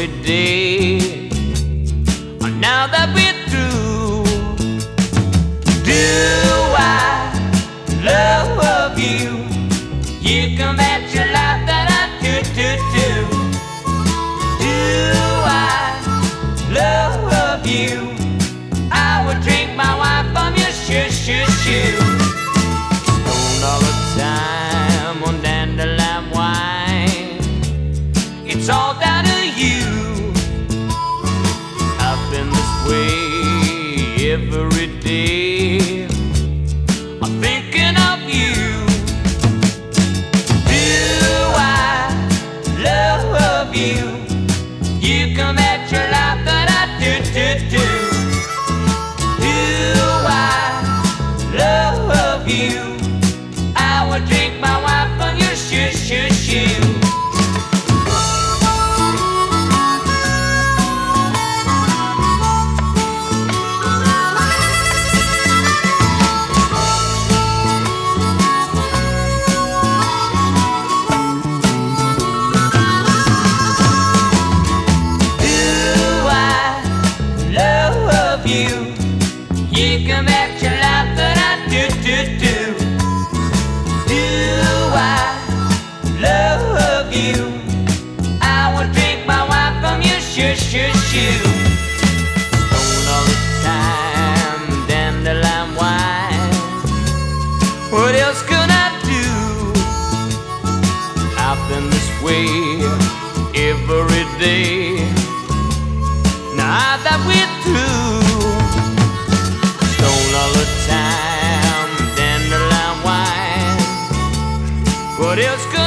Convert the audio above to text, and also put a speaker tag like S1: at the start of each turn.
S1: every day. Now that we're through, do I love you? You can bet your life that I do. Do I love you? I would drink my wine from your shoe. Stoned all the time on dandelion wine. It's all down to you. I've been this way every day. I'm thinking of you. Do I love you? You can bet your life that I do. Do I love you? I would drink my wine from your shoe. You can bet your life that I do. Do I love you? I would drink my wine from your shoe. Stoned all the time, dandelion wine. What else could I do? I've been this way every day. Now that we're through, all the time, dandelion wine. What else could